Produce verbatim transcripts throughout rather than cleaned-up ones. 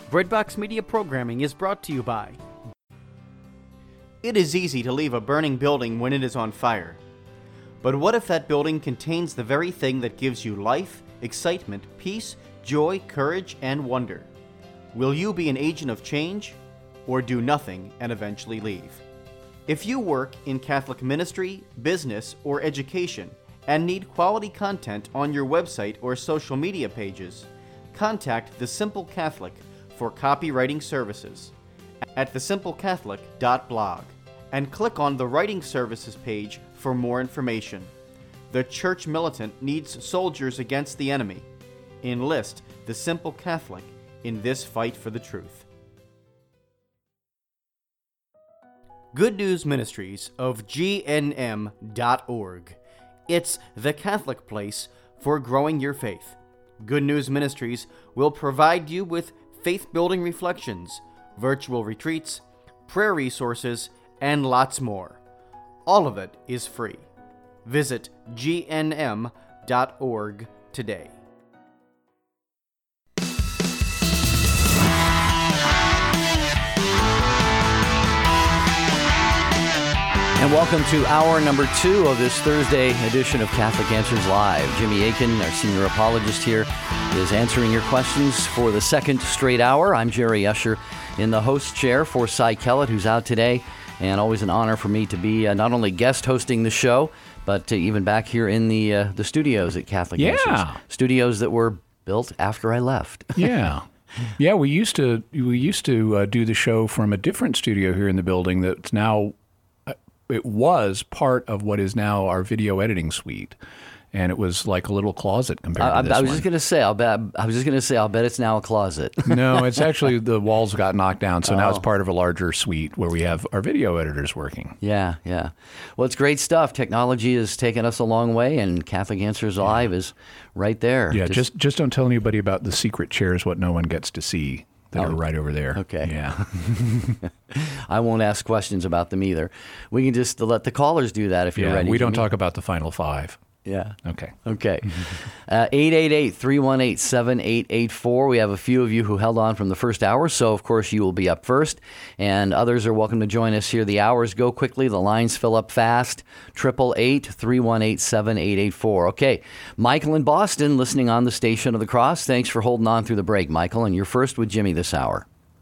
Breadbox Media programming is brought to you by... It is easy to leave a burning building when it is on fire. But what if that building contains the very thing that gives you life, excitement, peace, joy, courage, and wonder? Will you be an agent of change, or do nothing and eventually leave? If you work in Catholic ministry, business, or education and need quality content on your website or social media pages, contact The Simple Catholic for copywriting services at the simple catholic dot blog and click on the Writing Services page for more information. The Church Militant needs soldiers against the enemy. Enlist The Simple Catholic in this fight for the truth. Good News Ministries of G N M dot org. It's the Catholic place for growing your faith. Good News Ministries will provide you with faith-building reflections, virtual retreats, prayer resources, and lots more. All of it is free. Visit G N M dot org today. And welcome to hour number two of this Thursday edition of Catholic Answers Live. Jimmy Akin, our senior apologist here, is answering your questions for the second straight hour. I'm Jerry Usher in the host chair for Cy Kellett, who's out today. And always an honor for me to be uh, not only guest hosting the show, but uh, even back here in the uh, the studios at Catholic Yeah. Answers. Studios that were built after I left. Yeah. Yeah, we used to we used to uh, do the show from a different studio here in the building that's now, uh, it was part of what is now our video editing suite. And it was like a little closet compared I, to this I was one. just going to say, I'll bet. I was just going to say, I'll bet it's now a closet. No, it's actually the walls got knocked down, so now it's Oh. part of a larger suite where we have our video editors working. Yeah, yeah. Well, it's great stuff. Technology has taken us a long way, and Catholic Answers Live is right there. Yeah, just just don't tell anybody about the secret chairs, what no one gets to see, that Oh, are right over there. okay. Yeah. I won't ask questions about them either. We can just let the callers do that if you're yeah. ready. We don't Jimmy. talk about the final five. Yeah. Okay. Okay. Uh, eight eight eight, three one eight, seven eight eight four. We have a few of you who held on from the first hour, so of course you will be up first. And others are welcome to join us here. The hours go quickly. The lines fill up fast. eight eight eight, three one eight, seven eight eight four. Okay. Michael in Boston, listening on the Station of the Cross. Thanks for holding on through the break, Michael. And you're first with Jimmy this hour.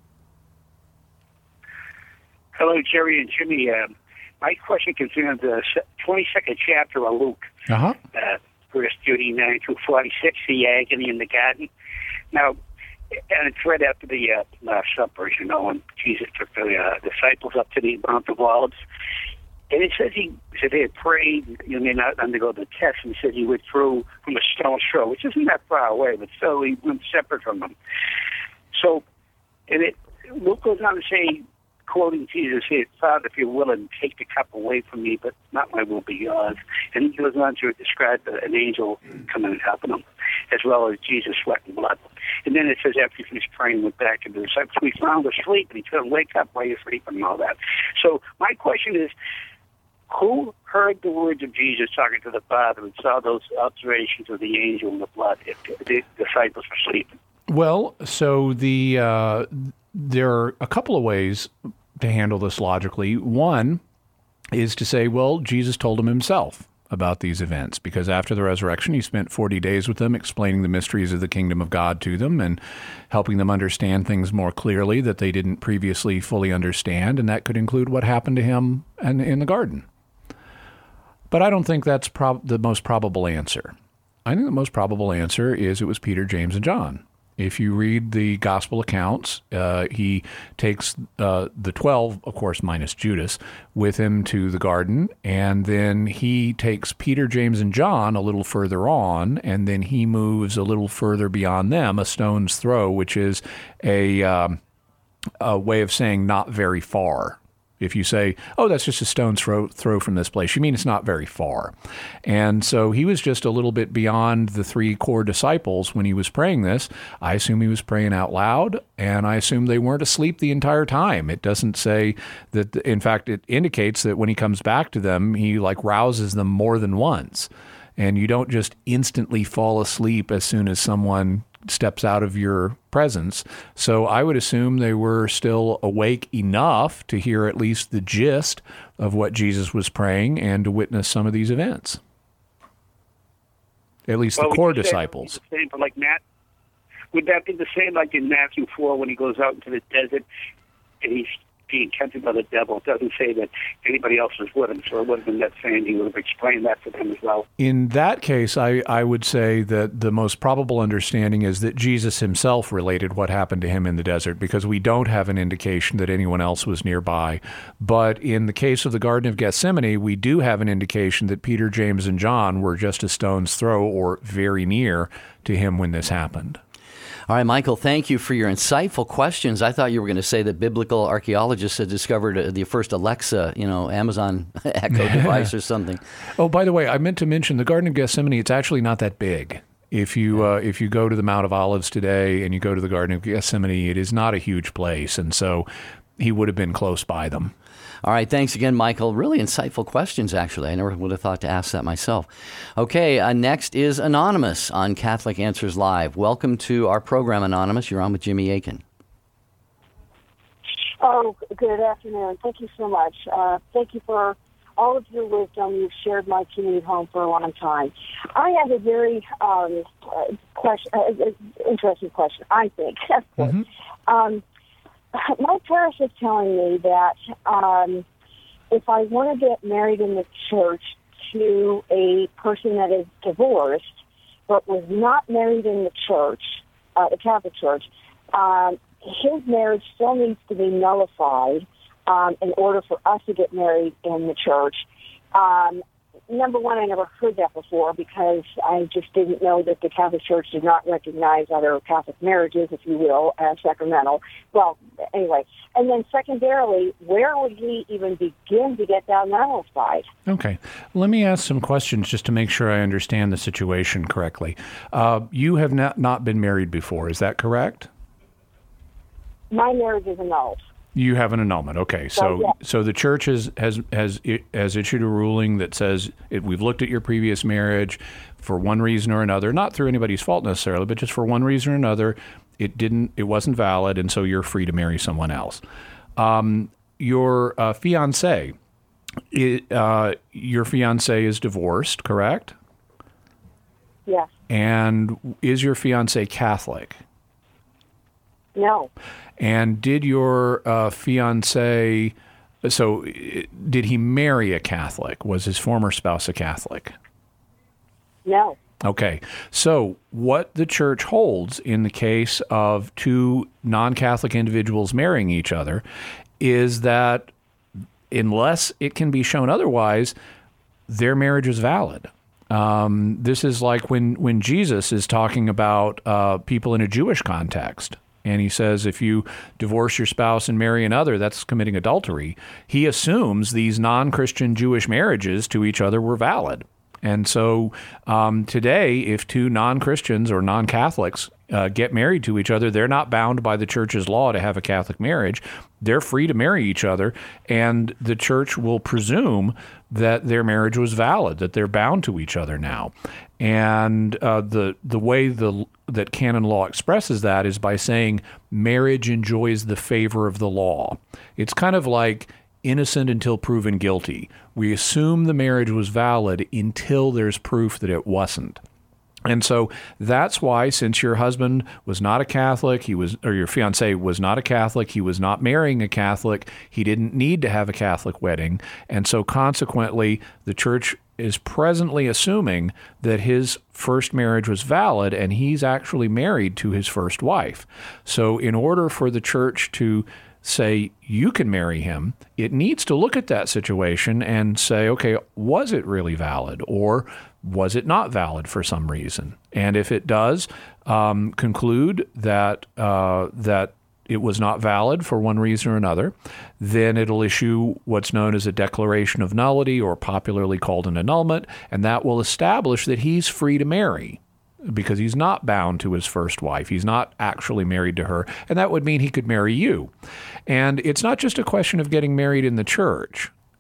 Hello, Jerry and Jimmy. Uh, my question concerns the twenty-second chapter of Luke, Uh-huh. uh, verse thirty-nine through forty-six, the agony in the garden. Now, and it's right after the uh, Last Supper, as you know, when Jesus took the uh, disciples up to the Mount of Olives. And it says he said they had prayed, you may not undergo the test, and he said he withdrew from a stone's throw, which isn't that far away, but still he went separate from them. So, and it, Luke goes on to say, quoting Jesus, he said, Father, if you're willing, take the cup away from me, but not my will, be yours. And he goes on to describe an angel coming and helping him, as well as Jesus sweating blood. And then it says after he finished praying, went back to the disciples, we found asleep, and he told him, wake up while you're sleeping and all that. So my question is, who heard the words of Jesus talking to the Father and saw those observations of the angel and the blood if the disciples were sleeping? Well, so the uh, there are a couple of ways to handle this logically. One is to say, well, Jesus told him himself about these events, because after the resurrection, he spent forty days with them, explaining the mysteries of the kingdom of God to them and helping them understand things more clearly that they didn't previously fully understand, and that could include what happened to him in, in the garden. But I don't think that's prob- the most probable answer. I think the most probable answer is it was Peter, James, and John. If you read the gospel accounts, uh, he takes uh, the twelve, of course, minus Judas, with him to the garden, and then he takes Peter, James, and John a little further on, and then he moves a little further beyond them, a stone's throw, which is a, um, a way of saying not very far. If you say, oh, that's just a stone's throw, throw from this place, you mean it's not very far. And so he was just a little bit beyond the three core disciples when he was praying this. I assume he was praying out loud, and I assume they weren't asleep the entire time. It doesn't say that, in fact, it indicates that when he comes back to them, he like rouses them more than once. And you don't just instantly fall asleep as soon as someone steps out of your presence. So I would assume they were still awake enough to hear at least the gist of what Jesus was praying and to witness some of these events. At least well, the core would disciples. The same for like Matt, would that be the same like in Matthew four when he goes out into the desert and he's being tempted by the devil? It doesn't say that anybody else was with him, so it would have been that same. He would have explained that to them as well. In that case, I, I would say that the most probable understanding is that Jesus himself related what happened to him in the desert, because we don't have an indication that anyone else was nearby. But in the case of the Garden of Gethsemane, we do have an indication that Peter, James, and John were just a stone's throw or very near to him when this happened. All right, Michael, thank you for your insightful questions. I thought you were going to say that biblical archaeologists had discovered uh, the first Alexa, you know, Amazon Echo device or something. Oh, by the way, I meant to mention the Garden of Gethsemane, it's actually not that big. If you uh, if you go to the Mount of Olives today and you go to the Garden of Gethsemane, it is not a huge place, and so he would have been close by them. All right, thanks again, Michael. Really insightful questions, actually. I never would have thought to ask that myself. Okay, uh, next is Anonymous on Catholic Answers Live. Welcome to our program, Anonymous. You're on with Jimmy Akin. Oh, good afternoon. Thank you so much. Uh, thank you for all of your wisdom. You've shared my commute home for a long time. I have a very um, uh, question, uh, interesting question, I think. Mm-hmm. um, My parish is telling me that um, if I want to get married in the church to a person that is divorced but was not married in the church, uh, the Catholic Church, um, his marriage still needs to be nullified um, in order for us to get married in the church. Um, number one, I never heard that before because I just didn't know that the Catholic Church did not recognize other Catholic marriages, if you will, as sacramental. Well, anyway. And then secondarily, where would he even begin to get that nullified? Okay. Let me ask some questions just to make sure I understand the situation correctly. Uh, you have not, not been married before, is that correct? My marriage is annulled. You have an annulment. Okay, so So, yeah. so the church has has has has issued a ruling that says it, we've looked at your previous marriage for one reason or another, not through anybody's fault necessarily, but just for one reason or another, it didn't, it wasn't valid, and so you're free to marry someone else. Um, your uh, fiance, it, uh, your fiance is divorced, correct? Yes. And is your fiance Catholic? No. And did your uh, fiance, so did he marry a Catholic? Was his former spouse a Catholic? No. Okay. So what the church holds in the case of two non-Catholic individuals marrying each other is that unless it can be shown otherwise, their marriage is valid. Um, this is like when, when Jesus is talking about uh, people in a Jewish context. And he says, if you divorce your spouse and marry another, that's committing adultery. He assumes these non-Christian Jewish marriages to each other were valid. And so um, today, if two non-Christians or non-Catholics uh, get married to each other, they're not bound by the church's law to have a Catholic marriage. They're free to marry each other, and the church will presume that their marriage was valid, that they're bound to each other now. And uh, the the way the that canon law expresses that is by saying marriage enjoys the favor of the law. It's kind of like innocent until proven guilty. We assume the marriage was valid until there's proof that it wasn't. And so that's why, since your husband was not a Catholic, he was, or your fiance was not a Catholic, he was not marrying a Catholic, he didn't need to have a Catholic wedding. And so consequently, the church is presently assuming that his first marriage was valid and he's actually married to his first wife. So in order for the church to say you can marry him, it needs to look at that situation and say, okay, was it really valid, or was it not valid for some reason? And if it does um, conclude that uh, that it was not valid for one reason or another, then it'll issue what's known as a declaration of nullity, or popularly called an annulment, and that will establish that he's free to marry, because he's not bound to his first wife. He's not actually married to her, and that would mean he could marry you. And it's not just a question of getting married in the church.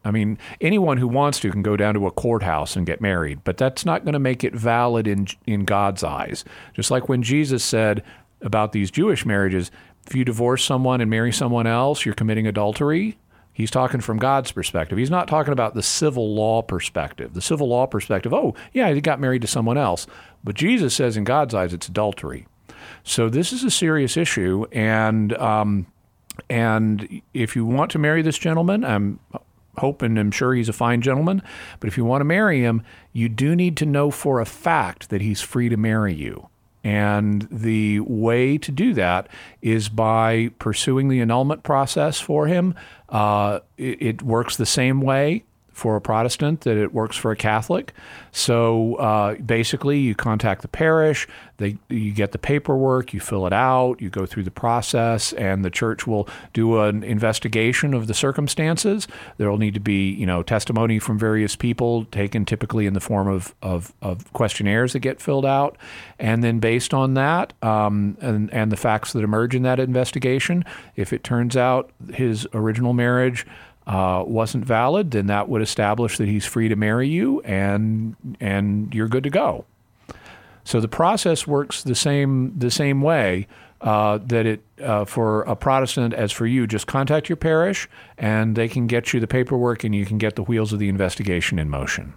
I mean, anyone who wants to can go down to a courthouse and get married, but that's not going to make it valid in in God's eyes. Just like when Jesus said about these Jewish marriages, if you divorce someone and marry someone else, you're committing adultery. He's talking from God's perspective. He's not talking about the civil law perspective. The civil law perspective, oh, yeah, he got married to someone else. But Jesus says in God's eyes it's adultery. So this is a serious issue, and um, and if you want to marry this gentleman, I'm hoping, I'm sure he's a fine gentleman, but if you want to marry him, you do need to know for a fact that he's free to marry you. And the way to do that is by pursuing the annulment process for him. Uh, it, it works the same way for a Protestant that it works for a Catholic. So uh, basically, you contact the parish, they, you get the paperwork, you fill it out, you go through the process, and the church will do an investigation of the circumstances. There will need to be, you know, testimony from various people taken typically in the form of, of, of questionnaires that get filled out. And then based on that um, and, and the facts that emerge in that investigation, if it turns out his original marriage Uh, wasn't valid, then that would establish that he's free to marry you, and and you're good to go. So the process works the same the same way uh, that it uh, for a Protestant as for you. Just contact your parish, and they can get you the paperwork, and you can get the wheels of the investigation in motion.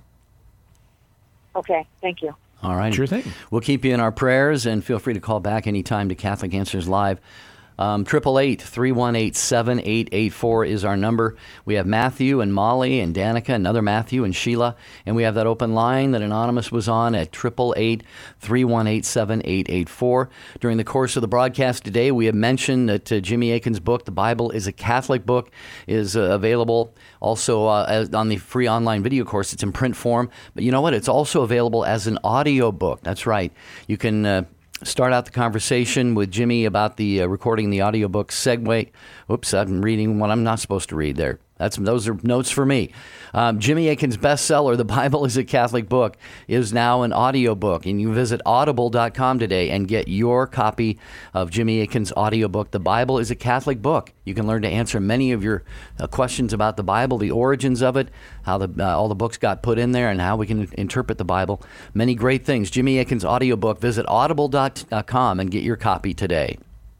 Okay, thank you. All right. Sure thing. We'll keep you in our prayers, and feel free to call back anytime to Catholic Answers Live. Um, eight eight eight, three one eight, seven eight eight four is our number. We have Matthew and Molly and Danica, another Matthew and Sheila, and we have that open line that Anonymous was on at eight eight eight, three one eight, seven eight eight four. During the course of the broadcast today, we have mentioned that uh, Jimmy Akin's book, The Bible is a Catholic Book, is uh, available also uh, as, on the free online video course. It's in print form, but you know what? It's also available as an audio book. That's right. You can Uh, start out the conversation with Jimmy about the uh, recording the audiobook segue. Oops, I'm reading what I'm not supposed to read there. That's Those are notes for me. Um, Jimmy Akin's bestseller, The Bible is a Catholic Book, is now an audiobook. And you visit audible dot com today and get your copy of Jimmy Akin's audiobook, The Bible is a Catholic Book. You can learn to answer many of your uh, questions about the Bible, the origins of it, how the, uh, all the books got put in there, and how we can interpret the Bible. Many great things. Jimmy Akin's audiobook. Visit audible dot com and get your copy today.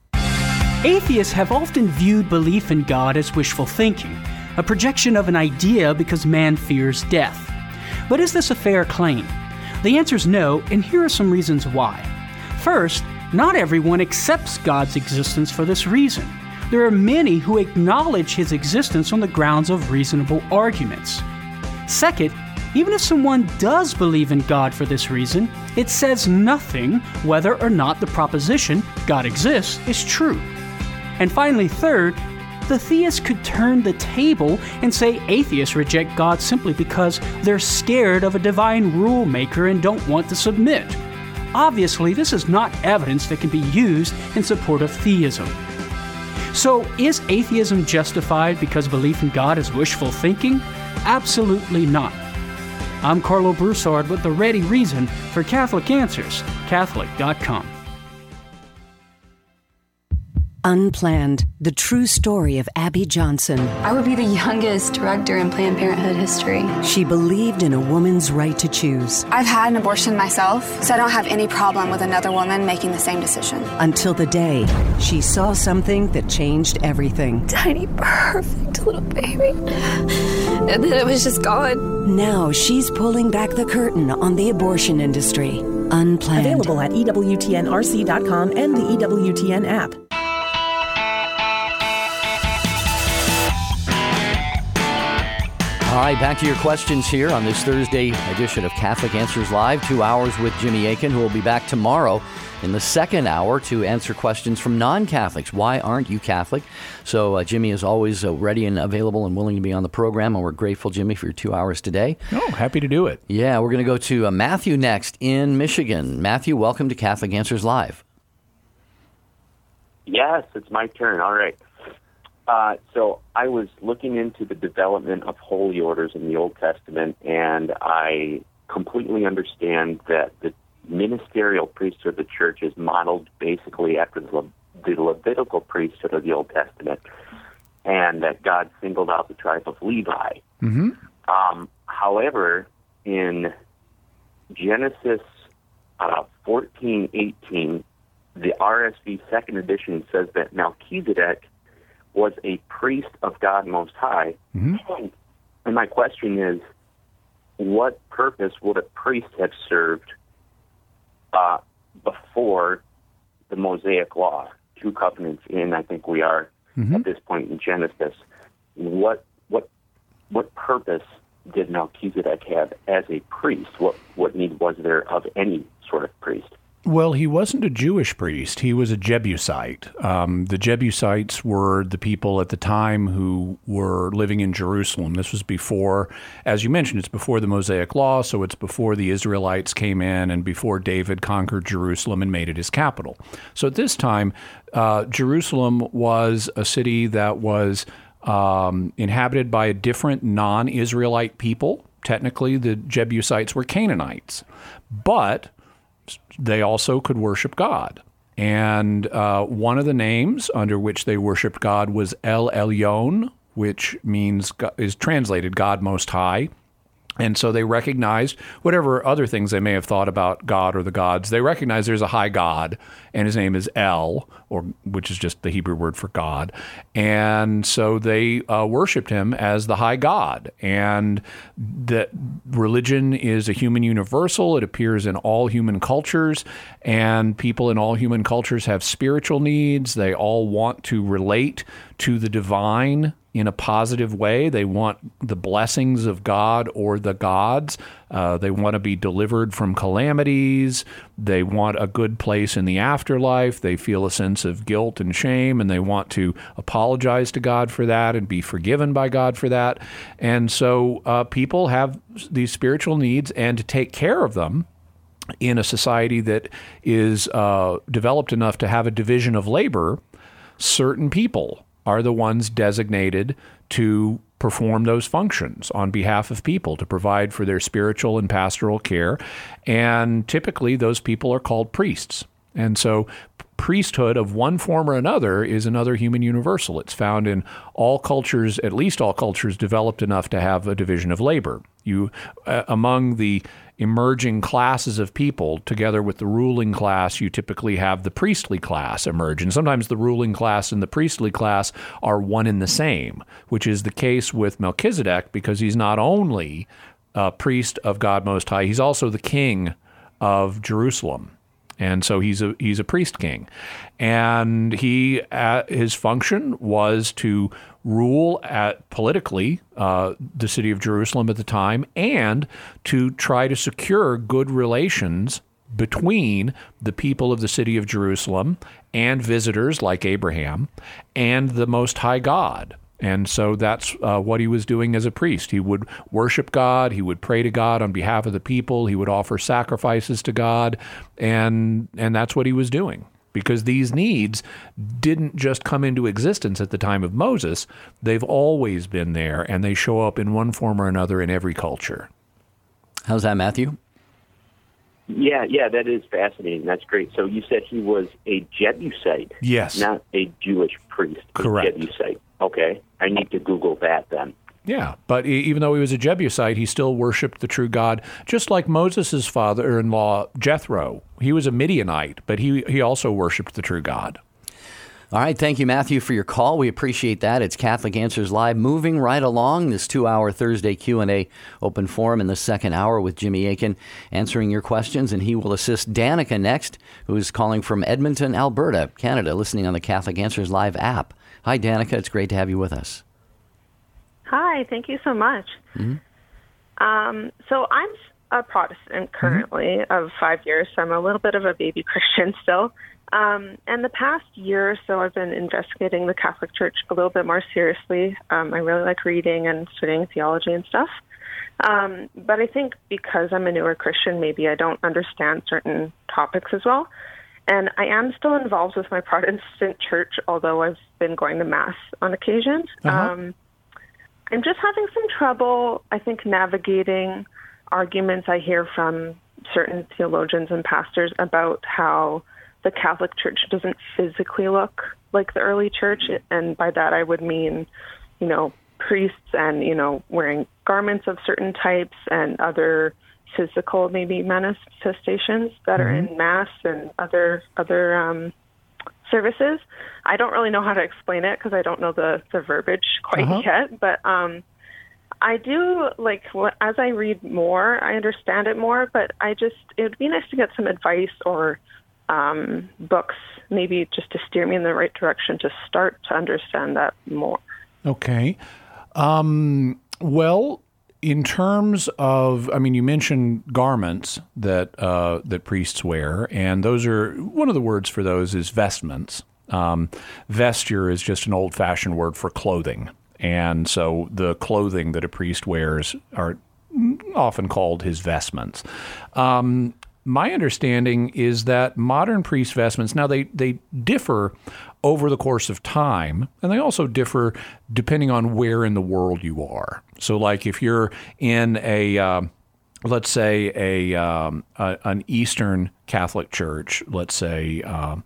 Atheists have often viewed belief in God as wishful thinking, a projection of an idea because man fears death. But is this a fair claim? The answer is no, and here are some reasons why. First, not everyone accepts God's existence for this reason. There are many who acknowledge his existence on the grounds of reasonable arguments. Second, even if someone does believe in God for this reason, it says nothing whether or not the proposition, God exists, is true. And finally, third, the theist could turn the table and say atheists reject God simply because they're scared of a divine rule maker and don't want to submit. Obviously, this is not evidence that can be used in support of theism. So, is atheism justified because belief in God is wishful thinking? Absolutely not. I'm Carlo Broussard with the ready reason for Catholic Answers, Catholic dot com. Unplanned, the true story of Abby Johnson. I would be the youngest director in Planned Parenthood history. She believed in a woman's right to choose. I've had an abortion myself, so I don't have any problem with another woman making the same decision. Until the day she saw something that changed everything. Tiny, perfect little baby. And then it was just gone. Now she's pulling back the curtain on the abortion industry. Unplanned. Available at E W T N R C dot com and the E W T N app. All right, back to your questions here on this Thursday edition of Catholic Answers Live. Two hours with Jimmy Akin, who will be back tomorrow in the second hour to answer questions from non-Catholics. Why aren't you Catholic? So uh, Jimmy is always uh, ready and available and willing to be on the program, and we're grateful, Jimmy, for your two hours today. Oh, happy to do it. Yeah, we're going to go to uh, Matthew next in Michigan. Matthew, welcome to Catholic Answers Live. Yes, it's my turn. All right. Uh, so I was looking into the development of holy orders in the Old Testament, and I completely understand that the ministerial priesthood of the church is modeled basically after the, Le- the Levitical priesthood of the Old Testament. and that God singled out the tribe of Levi. Mm-hmm. Um, however, in Genesis uh, fourteen eighteen, the R S V second edition says that Melchizedek was a priest of God Most High. Mm-hmm. And my question is, what purpose would a priest have served uh, before the Mosaic Law? Two covenants in, I think we are mm-hmm. at this point in Genesis. What what what purpose did Melchizedek have as a priest? What what need was there of any sort of priest? Well, he wasn't a Jewish priest. He was a Jebusite. Um, the Jebusites were the people at the time who were living in Jerusalem. This was before, as you mentioned, it's before the Mosaic Law, so it's before the Israelites came in and before David conquered Jerusalem and made it his capital. So at this time, uh, Jerusalem was a city that was um, inhabited by a different non-Israelite people. Technically, the Jebusites were Canaanites, but they also could worship God. And uh, one of the names under which they worshiped God was El Elyon, which means is translated God Most High. And so they recognized whatever other things they may have thought about God or the gods. They recognized there's a high God, and his name is El, or which is just the Hebrew word for God. And so they uh, worshipped him as the high God. And that religion is a human universal. It appears in all human cultures, and people in all human cultures have spiritual needs. They all want to relate to the divine in a positive way. They want the blessings of God or the gods. Uh, they want to be delivered from calamities. They want a good place in the afterlife. They feel a sense of guilt and shame, and they want to apologize to God for that and be forgiven by God for that. And so uh, people have these spiritual needs, and to take care of them in a society that is uh, developed enough to have a division of labor, certain people are the ones designated to perform those functions on behalf of people, to provide for their spiritual and pastoral care. And typically those people are called priests. And so priesthood of one form or another is another human universal. It's found in all cultures, at least all cultures developed enough to have a division of labor. You, uh, among the emerging classes of people, together with the ruling class, you typically have the priestly class emerge. And sometimes the ruling class and the priestly class are one and the same, which is the case with Melchizedek, because he's not only a priest of God Most High, he's also the king of Jerusalem. And so he's a he's a priest king, and he uh, his function was to rule at politically uh, the city of Jerusalem at the time, and to try to secure good relations between the people of the city of Jerusalem and visitors like Abraham and the Most High God. And so that's uh, what he was doing as a priest. He would worship God. He would pray to God on behalf of the people. He would offer sacrifices to God. And and that's what he was doing. Because these needs didn't just come into existence at the time of Moses. They've always been there, and they show up in one form or another in every culture. How's that, Matthew? Yeah, yeah, that is fascinating. That's great. So you said he was a Jebusite. Yes. Not a Jewish priest. Correct. A Jebusite. Okay. I need to Google that then. Yeah, but even though he was a Jebusite, he still worshipped the true God, just like Moses' father-in-law, Jethro. He was a Midianite, but he, he also worshipped the true God. All right, thank you, Matthew, for your call. We appreciate that. It's Catholic Answers Live, moving right along this two-hour Thursday Q and A open forum in the second hour with Jimmy Akin answering your questions, and he will assist Danica next, who is calling from Edmonton, Alberta, Canada, listening on the Catholic Answers Live app. Hi, Danica. It's great to have you with us. Hi, thank you so much. Mm-hmm. Um, so I'm a Protestant currently mm-hmm. of five years, so I'm a little bit of a baby Christian still. Um, and the past year or so, I've been investigating the Catholic Church a little bit more seriously. Um, I really like reading and studying theology and stuff. Um, but I think because I'm a newer Christian, maybe I don't understand certain topics as well. And I am still involved with my Protestant church, although I've been going to Mass on occasion. Uh-huh. Um, I'm just having some trouble, I think, navigating arguments I hear from certain theologians and pastors about how the Catholic Church doesn't physically look like the early church. And by that, I would mean, you know, priests and, you know, wearing garments of certain types and other physical, maybe manifestations that mm-hmm. are in Mass and other other um, services. I don't really know how to explain it because I don't know the, the verbiage quite uh-huh. yet, but um, I do, like, as I read more, I understand it more, but I just, it would be nice to get some advice or um, books, maybe just to steer me in the right direction to start to understand that more. Okay. Um, well, in terms of, I mean, you mentioned garments that uh, that priests wear, and those are, one of the words for those is vestments. Um, vesture is just an old-fashioned word for clothing, and so the clothing that a priest wears are often called his vestments. Um, my understanding is that modern priest vestments, now they, they differ over the course of time, and they also differ depending on where in the world you are. So, like if you're in a, uh, let's say a, um, a an Eastern Catholic church, let's say, um,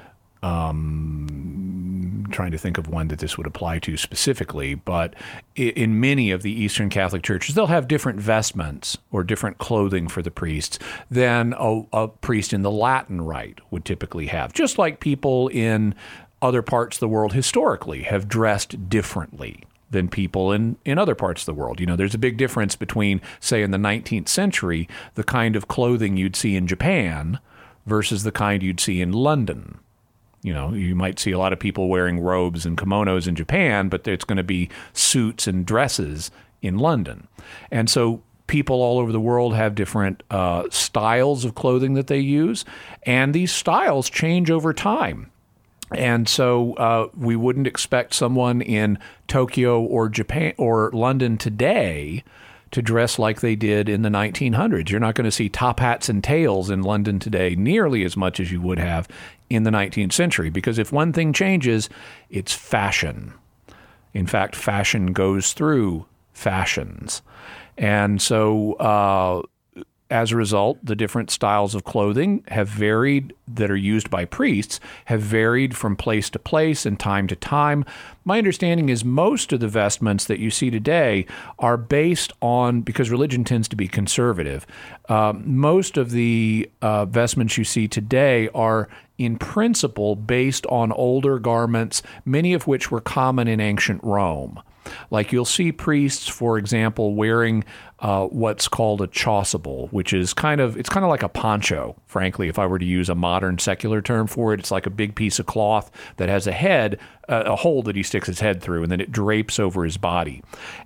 um, trying to think of one that this would apply to specifically, but in many of the Eastern Catholic churches, they'll have different vestments or different clothing for the priests than a, a priest in the Latin Rite would typically have, just like people in other parts of the world historically have dressed differently than people in, in other parts of the world. You know, there's a big difference between, say, in the nineteenth century, the kind of clothing you'd see in Japan versus the kind you'd see in London. You know, you might see a lot of people wearing robes and kimonos in Japan, but it's going to be suits and dresses in London. And so people all over the world have different uh, styles of clothing that they use, and these styles change over time. And so uh, we wouldn't expect someone in Tokyo or Japan or London today to dress like they did in the nineteen hundreds. You're not going to see top hats and tails in London today nearly as much as you would have in the nineteenth century, because if one thing changes, it's fashion. In fact, fashion goes through fashions. And so uh, as a result, the different styles of clothing have varied that are used by priests have varied from place to place and time to time. My understanding is most of the vestments that you see today are based on, because religion tends to be conservative, uh, most of the uh, vestments you see today are in principle based on older garments, many of which were common in ancient Rome. Like you'll see priests, for example, wearing uh, what's called a chasuble, which is kind of, it's kind of like a poncho, frankly, if I were to use a modern secular term for it. It's like a big piece of cloth that has a head, uh, a hole that he sticks his head through, and then it drapes over his body.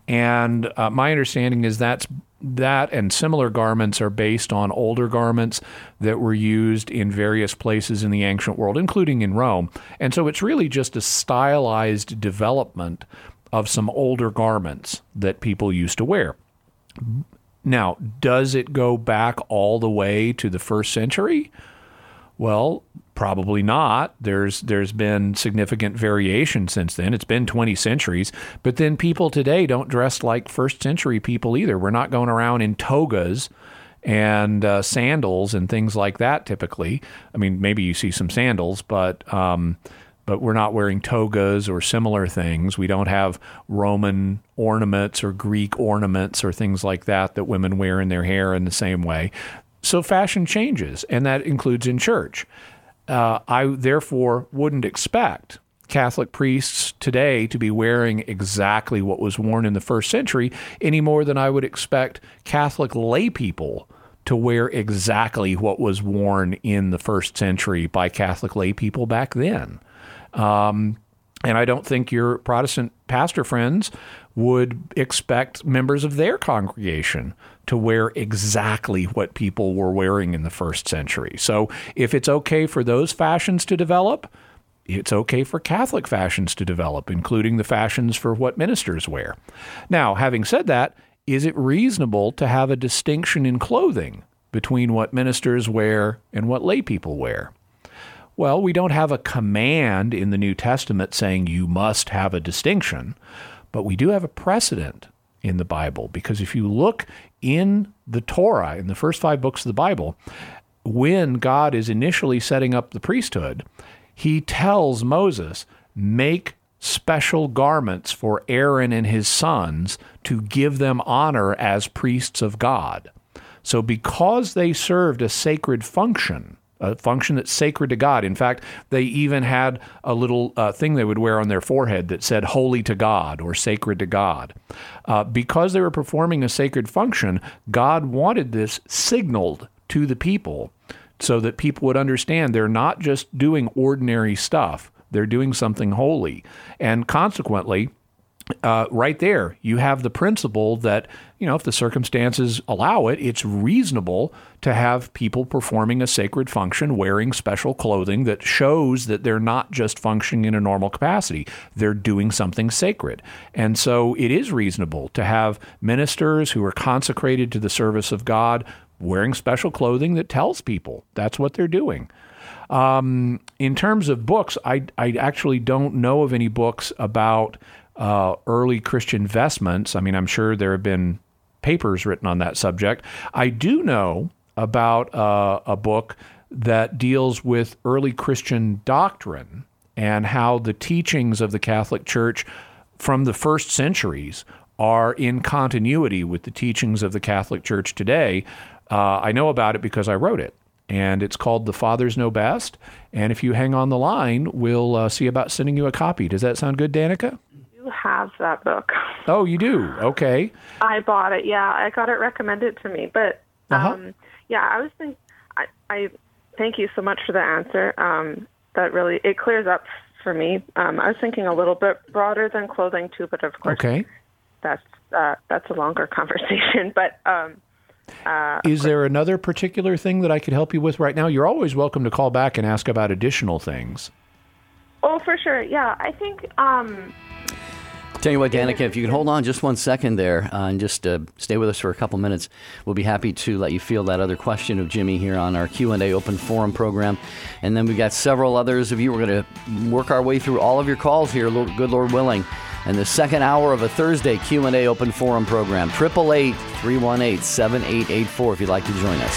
And uh, my understanding is that's that and similar garments are based on older garments that were used in various places in the ancient world, including in Rome. And so it's really just a stylized development of some older garments that people used to wear. Now, does it go back all the way to the first century? Well, probably not. There's there's been significant variation since then. It's been twenty centuries, but then people today don't dress like first century people either. We're not going around in togas and uh, sandals and things like that typically. I mean, maybe you see some sandals, but um, but we're not wearing togas or similar things. We don't have Roman ornaments or Greek ornaments or things like that that women wear in their hair in the same way. So fashion changes, and that includes in church. Uh, I therefore wouldn't expect Catholic priests today to be wearing exactly what was worn in the first century any more than I would expect Catholic lay people to wear exactly what was worn in the first century by Catholic lay people back then. Um, and I don't think your Protestant pastor friends would expect members of their congregation to wear exactly what people were wearing in the first century. So if it's okay for those fashions to develop, it's okay for Catholic fashions to develop, including the fashions for what ministers wear. Now, having said that, is it reasonable to have a distinction in clothing between what ministers wear and what lay people wear? Well, we don't have a command in the New Testament saying you must have a distinction, but we do have a precedent in the Bible, because if you look in the Torah, in the first five books of the Bible, when God is initially setting up the priesthood, he tells Moses, make special garments for Aaron and his sons to give them honor as priests of God. So because they served a sacred function, a function that's sacred to God. In fact, they even had a little uh, thing they would wear on their forehead that said holy to God or sacred to God. Uh, because they were performing a sacred function, God wanted this signaled to the people so that people would understand they're not just doing ordinary stuff. They're doing something holy. And consequently, Uh, right there, you have the principle that, you know, if the circumstances allow it, it's reasonable to have people performing a sacred function, wearing special clothing that shows that they're not just functioning in a normal capacity. They're doing something sacred. And so it is reasonable to have ministers who are consecrated to the service of God wearing special clothing that tells people that's what they're doing. Um, in terms of books, I, I actually don't know of any books about Uh, early Christian vestments. I mean, I'm sure there have been papers written on that subject. I do know about uh, a book that deals with early Christian doctrine and how the teachings of the Catholic Church from the first centuries are in continuity with the teachings of the Catholic Church today. Uh, I know about it because I wrote it. And it's called The Fathers Know Best. And if you hang on the line, we'll uh, see about sending you a copy. Does that sound good, Danica? Have that book. Oh, you do? Okay. I bought it. Yeah, I got it recommended to me. But uh-huh. um, yeah, I was thinking. I, I thank you so much for the answer. Um, that really it clears up for me. Um, I was thinking a little bit broader than clothing too, but of course, okay. That's uh, that's a longer conversation. But um, uh, is there another particular thing that I could help you with right now? You're always welcome to call back and ask about additional things. Oh, for sure. Yeah, I think. Um, Tell you what, Danica, if you can hold on just one second there uh, and just uh, stay with us for a couple minutes, we'll be happy to let you field that other question of Jimmy here on our Q and A Open Forum program. And then we've got several others of you. We're going to work our way through all of your calls here, Lord, good Lord willing, in the second hour of a Thursday Q and A Open Forum program. eight eight eight, three one eight, seven eight eight four if you'd like to join us.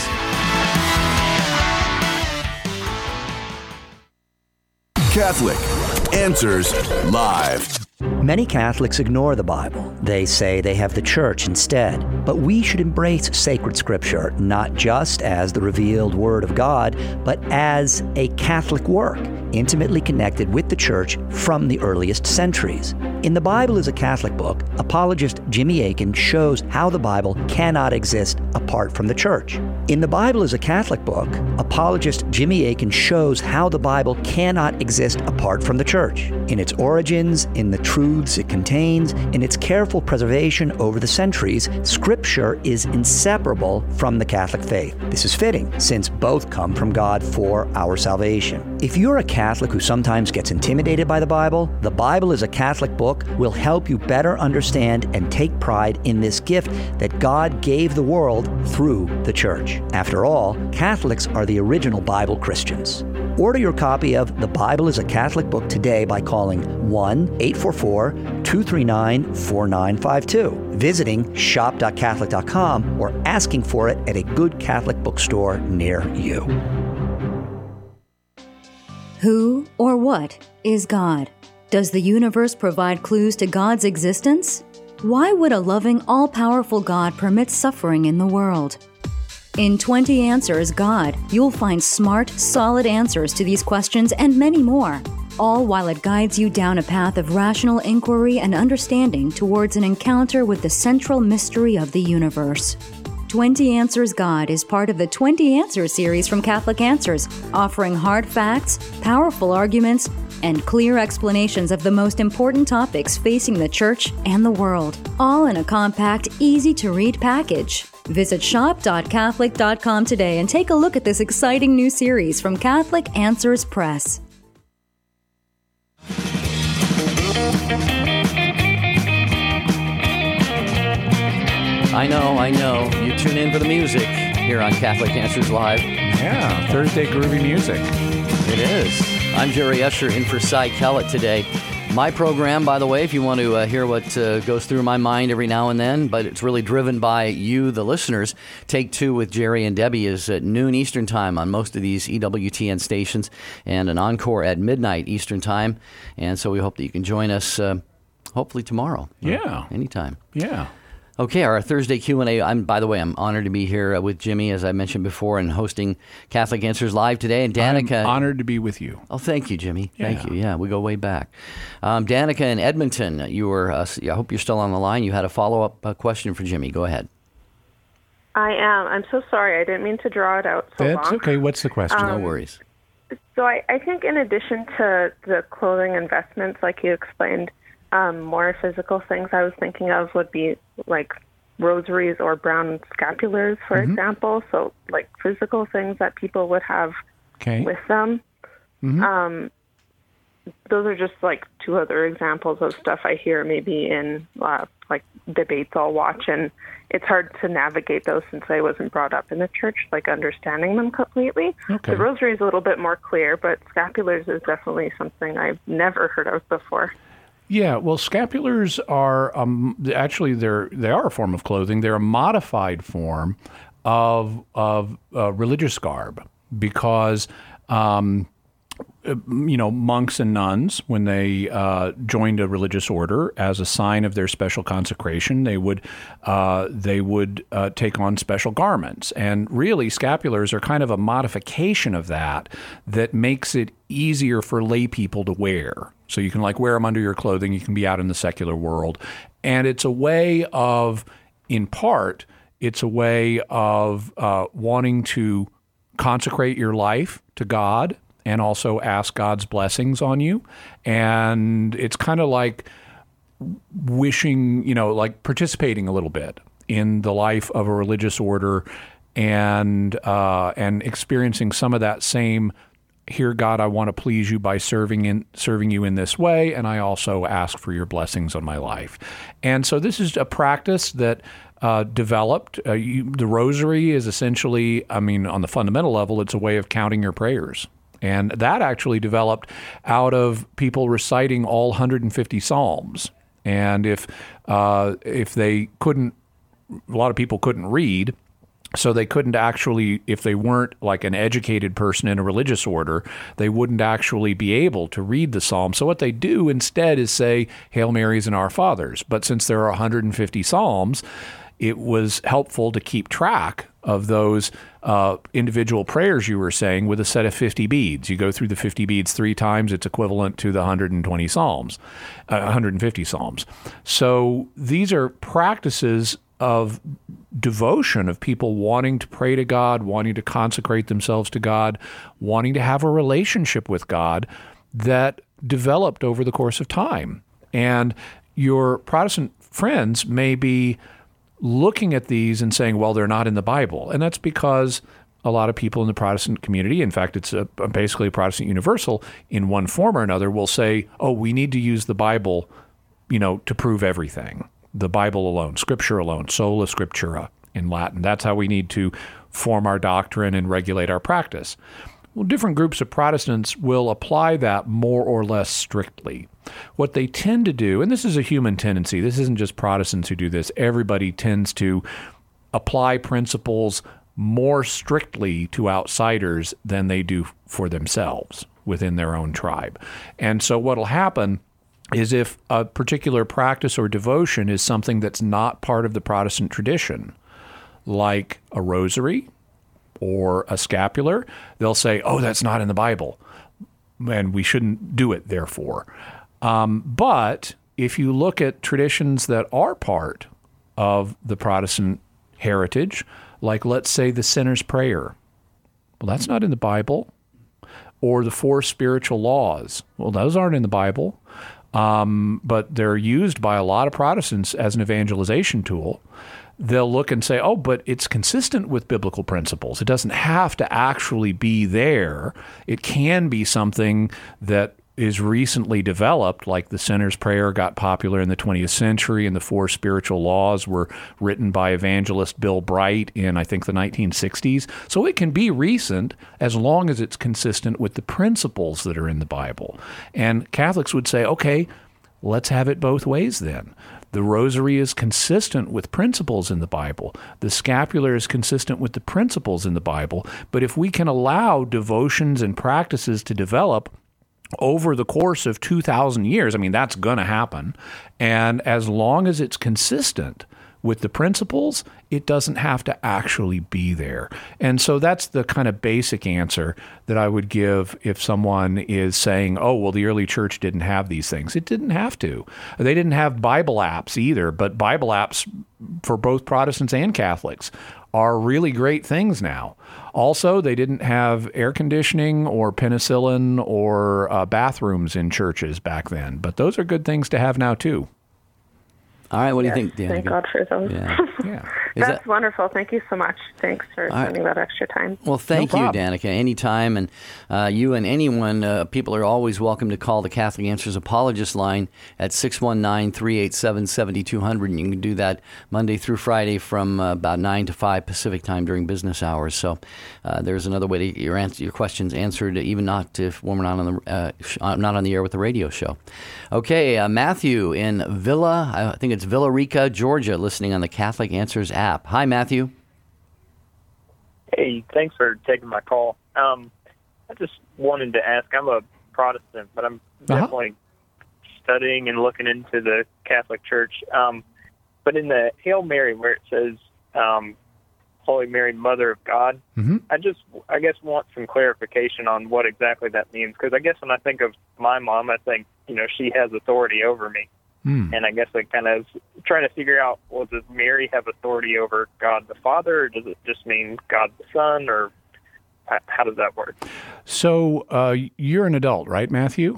Catholic Answers Live. Many Catholics ignore the Bible. They say they have the church instead. But we should embrace sacred scripture, not just as the revealed Word of God, but as a Catholic work, intimately connected with the church from the earliest centuries. In The Bible is a Catholic Book, apologist Jimmy Akin shows how the Bible cannot exist apart from the church. In The Bible is a Catholic Book, apologist Jimmy Akin shows how the Bible cannot exist apart from the church. In its origins, in the truths it contains, in its careful preservation over the centuries, Scripture is inseparable from the Catholic faith. This is fitting, since both come from God for our salvation. If you're a Catholic who sometimes gets intimidated by the Bible, The Bible is a Catholic Book will help you better understand and take pride in this gift that God gave the world through the church. After all, Catholics are the original Bible Christians. Order your copy of The Bible is a Catholic Book today by calling one eight four four, two three nine, four nine five two, visiting shop dot catholic dot com, or asking for it at a good Catholic bookstore near you. Who or what is God? Does the universe provide clues to God's existence? Why would a loving, all-powerful God permit suffering in the world? In twenty Answers God, you'll find smart, solid answers to these questions and many more, all while it guides you down a path of rational inquiry and understanding towards an encounter with the central mystery of the universe. twenty Answers God is part of the twenty Answers series from Catholic Answers, offering hard facts, powerful arguments, and clear explanations of the most important topics facing the Church and the world, all in a compact, easy-to-read package. Visit shop dot catholic dot com today and take a look at this exciting new series from Catholic Answers Press. I know, I know. You tune in for the music here on Catholic Answers Live. Yeah, Thursday groovy music. It is. I'm Jerry Usher in for Cy Kellett today. My program, by the way, if you want to uh, hear what uh, goes through my mind every now and then, but it's really driven by you, the listeners. Take Two with Jerry and Debbie is at noon Eastern Time on most of these E W T N stations, and an encore at midnight Eastern Time. And so we hope that you can join us uh, hopefully tomorrow. Yeah. Anytime. Yeah. Okay, our Thursday Q and A. I'm, by the way, I'm honored to be here uh, with Jimmy, as I mentioned before, and hosting Catholic Answers Live today. And Danica, I'm honored to be with you. Oh, thank you, Jimmy. Yeah. Thank you. Yeah, we go way back. Um, Danica in Edmonton, you were. Uh, I hope you're still on the line. You had a follow-up uh, question for Jimmy. Go ahead. I am. I'm so sorry. I didn't mean to draw it out so That's long. okay. What's the question? Um, no worries. So I, I think in addition to the clothing investments, like you explained, um, more physical things I was thinking of would be like rosaries or brown scapulars, for Mm-hmm. example. So like physical things that people would have Okay. with them. Mhm. Um, those are just like two other examples of stuff I hear maybe in uh, like debates I'll watch, and it's hard to navigate those since I wasn't brought up in the church, like understanding them completely. Okay. The rosary is a little bit more clear, but scapulars is definitely something I've never heard of before. Yeah, well, scapulars are um, actually they're they are a form of clothing. They're a modified form of of uh, religious garb because um, you know monks and nuns, when they uh, joined a religious order as a sign of their special consecration, they would uh, they would uh, take on special garments, and really scapulars are kind of a modification of that that makes it easier for lay people to wear. So you can like wear them under your clothing. You can be out in the secular world. And it's a way of, in part, it's a way of uh, wanting to consecrate your life to God and also ask God's blessings on you. And it's kind of like wishing, you know, like participating a little bit in the life of a religious order and uh, and experiencing some of that same, here, God, I want to please you by serving in serving you in this way, and I also ask for your blessings on my life. And so this is a practice that uh, developed. Uh, you, the rosary is essentially, I mean, on the fundamental level, it's a way of counting your prayers. And that actually developed out of people reciting all one hundred fifty psalms. And if uh, if they couldn't, a lot of people couldn't read, so they couldn't actually, if they weren't like an educated person in a religious order, they wouldn't actually be able to read the psalm. So what they do instead is say Hail Marys and Our Fathers. But since there are one hundred fifty psalms, it was helpful to keep track of those uh, individual prayers you were saying with a set of fifty beads. You go through the fifty beads three times, it's equivalent to the one hundred twenty psalms, uh, one hundred fifty psalms. So these are practices of devotion, of people wanting to pray to God, wanting to consecrate themselves to God, wanting to have a relationship with God that developed over the course of time. And your Protestant friends may be looking at these and saying, well, they're not in the Bible. And that's because a lot of people in the Protestant community, in fact, it's a, basically a Protestant universal, in one form or another, will say, oh, we need to use the Bible, you know, to prove everything. The Bible alone, Scripture alone, sola scriptura in Latin. That's how we need to form our doctrine and regulate our practice. Well, different groups of Protestants will apply that more or less strictly. What they tend to do, and this is a human tendency, this isn't just Protestants who do this, everybody tends to apply principles more strictly to outsiders than they do for themselves within their own tribe. And so what will happen is if a particular practice or devotion is something that's not part of the Protestant tradition, like a rosary or a scapular, they'll say, oh, that's not in the Bible, and we shouldn't do it, therefore. Um, but if you look at traditions that are part of the Protestant heritage, like, let's say, the sinner's prayer, well, that's not in the Bible. Or the four spiritual laws, well, those aren't in the Bible. Um, but they're used by a lot of Protestants as an evangelization tool. They'll look and say, oh, but it's consistent with biblical principles. It doesn't have to actually be there. It can be something that is recently developed, like the sinner's prayer got popular in the twentieth century, and the four spiritual laws were written by evangelist Bill Bright in, I think, the nineteen sixties. So it can be recent as long as it's consistent with the principles that are in the Bible. And Catholics would say, okay, let's have it both ways then. The rosary is consistent with principles in the Bible. The scapular is consistent with the principles in the Bible. But if we can allow devotions and practices to develop over the course of two thousand years, I mean, that's going to happen. And as long as it's consistent with the principles, it doesn't have to actually be there. And so that's the kind of basic answer that I would give if someone is saying, oh, well, the early church didn't have these things. It didn't have to. They didn't have Bible apps either, but Bible apps for both Protestants and Catholics are really great things now. Also, they didn't have air conditioning or penicillin or uh, bathrooms in churches back then, but those are good things to have now too. All right, what do yes, you think, Danica? Thank God for those. Yeah. yeah. That's that... wonderful. Thank you so much. Thanks for All spending right. that extra time. Well, thank no you, Danica. Anytime. And uh, you and anyone, uh, people are always welcome to call the Catholic Answers Apologist line at six one nine, three eight seven, seven two zero zero. And you can do that Monday through Friday from uh, about nine to five Pacific time during business hours. So uh, there's another way to get your, answer, your questions answered, even not if when we're not on, the, uh, sh- not on the air with the radio show. Okay, uh, Matthew in Villa, I think it's Villa Rica, Georgia, listening on the Catholic Answers app. Hi, Matthew. Hey, thanks for taking my call. Um, I just wanted to ask, I'm a Protestant, but I'm Uh-huh. definitely studying and looking into the Catholic Church. Um, but in the Hail Mary, where it says, um, Holy Mary, Mother of God, Mm-hmm. I just, I guess, want some clarification on what exactly that means. Because I guess when I think of my mom, I think, you know, she has authority over me. Mm. And I guess I kind of trying to figure out, well, does Mary have authority over God the Father, or does it just mean God the Son, or how, how does that work? So uh, you're an adult, right, Matthew?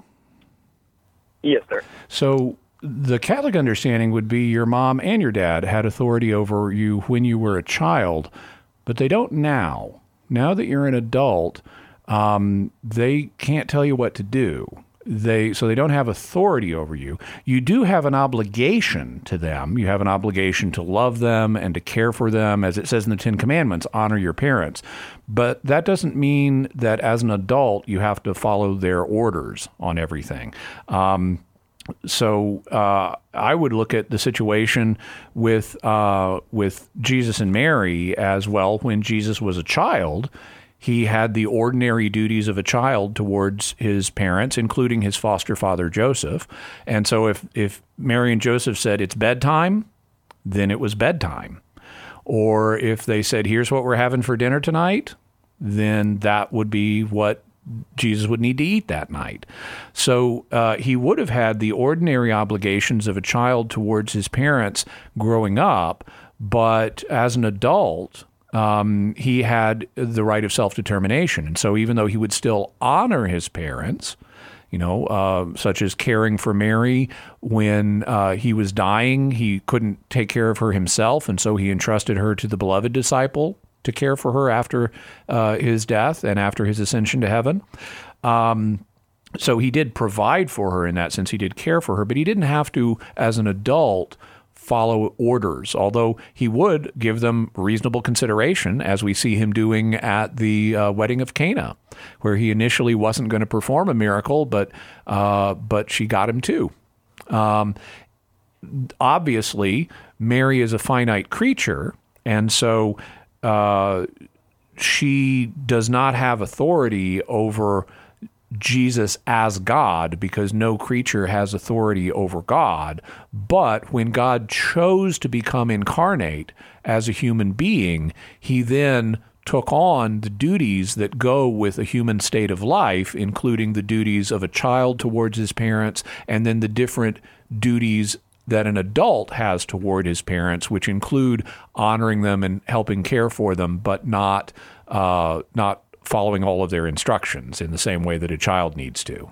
Yes, sir. So the Catholic understanding would be your mom and your dad had authority over you when you were a child, but they don't now. Now that you're an adult, um, they can't tell you what to do. They so they don't have authority over you. You do have an obligation to them. You have an obligation to love them and to care for them, as it says in the Ten Commandments, honor your parents. But that doesn't mean that as an adult you have to follow their orders on everything. Um, So uh, I would look at the situation with uh, with Jesus and Mary as well. When Jesus was a child, he had the ordinary duties of a child towards his parents, including his foster father, Joseph. And so if, if Mary and Joseph said it's bedtime, then it was bedtime. Or if they said, here's what we're having for dinner tonight, then that would be what Jesus would need to eat that night. So uh, he would have had the ordinary obligations of a child towards his parents growing up, but as an adult, um, he had the right of self-determination. And so even though he would still honor his parents, you know, uh, such as caring for Mary when uh, he was dying, he couldn't take care of her himself, and so he entrusted her to the beloved disciple to care for her after uh, his death and after his ascension to heaven. Um, so he did provide for her in that sense. He did care for her, but he didn't have to, as an adult, follow orders, although he would give them reasonable consideration, as we see him doing at the uh, wedding of Cana, where he initially wasn't going to perform a miracle, but uh, but she got him to. Um, obviously, Mary is a finite creature, and so uh, she does not have authority over Jesus as God, because no creature has authority over God. But when God chose to become incarnate as a human being, he then took on the duties that go with a human state of life, including the duties of a child towards his parents, and then the different duties that an adult has toward his parents, which include honoring them and helping care for them, but not uh, not following all of their instructions in the same way that a child needs to.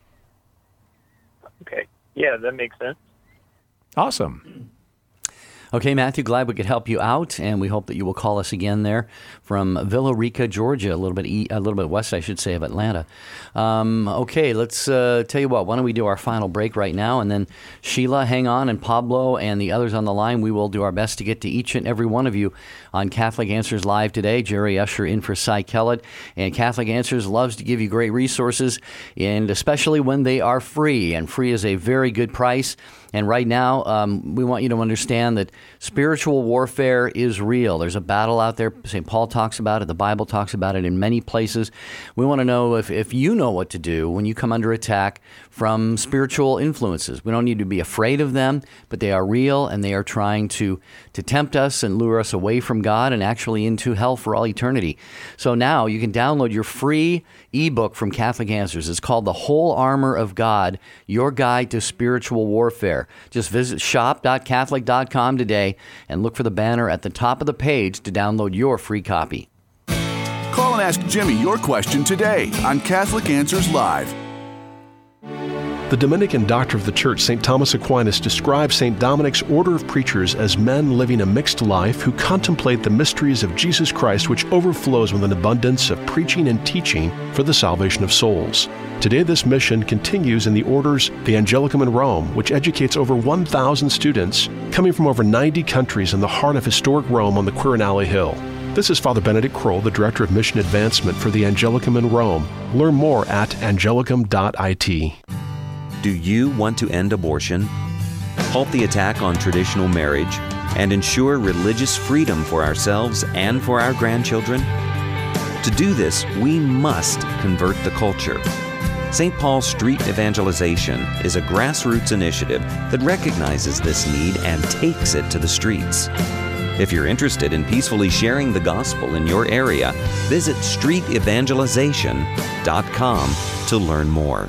Okay. Yeah, that makes sense. Awesome. Okay, Matthew, glad we could help you out, and we hope that you will call us again there from Villa Rica, Georgia, a little bit e- a little bit west, I should say, of Atlanta. Um, okay, let's uh, tell you what. Why don't we do our final break right now, and then Sheila, hang on, and Pablo and the others on the line. We will do our best to get to each and every one of you on Catholic Answers Live today. Jerry Usher in for Cy Kellett, and Catholic Answers loves to give you great resources, and especially when they are free, and free is a very good price. And right now, um, we want you to understand that spiritual warfare is real. There's a battle out there. Saint Paul talks about it. The Bible talks about it in many places. We want to know if, if you know what to do when you come under attack from spiritual influences. We don't need to be afraid of them, but they are real, and they are trying to, to tempt us and lure us away from God and actually into hell for all eternity. So now you can download your free ebook from Catholic Answers. It's called The Whole Armor of God, Your Guide to Spiritual Warfare. Just visit shop dot catholic dot com today and look for the banner at the top of the page to download your free copy. Call and ask Jimmy your question today on Catholic Answers Live. The Dominican doctor of the Church, Saint Thomas Aquinas, describes Saint Dominic's order of preachers as men living a mixed life who contemplate the mysteries of Jesus Christ, which overflows with an abundance of preaching and teaching for the salvation of souls. Today, this mission continues in the order's The Angelicum in Rome, which educates over one thousand students coming from over ninety countries in the heart of historic Rome on the Quirinale Hill. This is Father Benedict Kroll, the Director of Mission Advancement for the Angelicum in Rome. Learn more at angelicum dot I T. Do you want to end abortion, halt the attack on traditional marriage, and ensure religious freedom for ourselves and for our grandchildren? To do this, we must convert the culture. Saint Paul's Street Evangelization is a grassroots initiative that recognizes this need and takes it to the streets. If you're interested in peacefully sharing the gospel in your area, visit street evangelization dot com to learn more.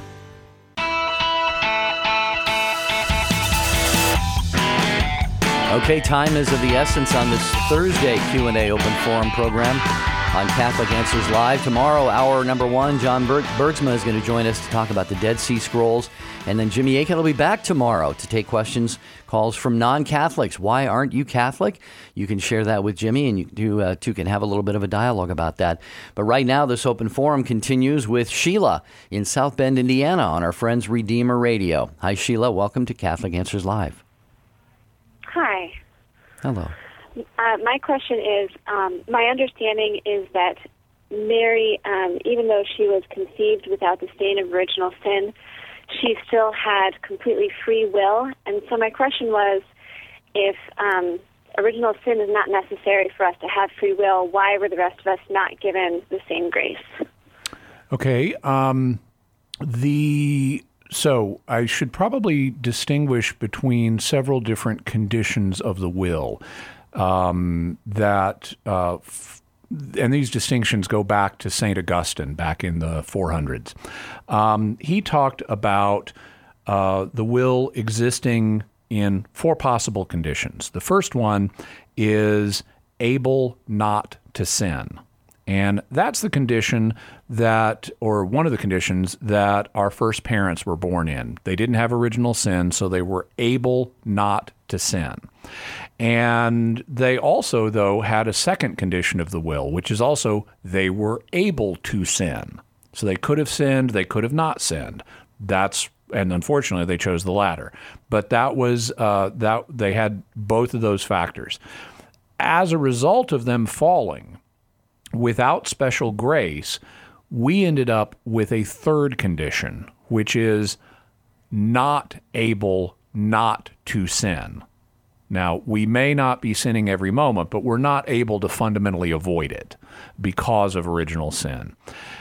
Okay, time is of the essence on this Thursday Q and A Open Forum program on Catholic Answers Live. Tomorrow, hour number one, John Ber- Bergsma is going to join us to talk about the Dead Sea Scrolls. And then Jimmy Akin will be back tomorrow to take questions, calls from non-Catholics. Why aren't you Catholic? You can share that with Jimmy, and you two, uh, two can have a little bit of a dialogue about that. But right now, this Open Forum continues with Sheila in South Bend, Indiana, on our Friends Redeemer Radio. Hi, Sheila. Welcome to Catholic Answers Live. Hi. Hello. Uh, my question is, um, my understanding is that Mary, um, even though she was conceived without the stain of original sin, she still had completely free will. And so my question was, if um, original sin is not necessary for us to have free will, why were the rest of us not given the same grace? Okay. Um, the... So I should probably distinguish between several different conditions of the will um, that, uh, f- and these distinctions go back to Saint Augustine back in the four hundreds. Um, he talked about uh, the will existing in four possible conditions. The first one is able not to sin. And that's the condition that, or one of the conditions that our first parents were born in. They didn't have original sin, so they were able not to sin. And they also, though, had a second condition of the will, which is also they were able to sin. So they could have sinned, they could have not sinned. That's, and unfortunately, they chose the latter. But that was, uh, that they had both of those factors. As a result of them falling, without special grace, we ended up with a third condition, which is not able not to sin. Now, we may not be sinning every moment, but we're not able to fundamentally avoid it because of original sin.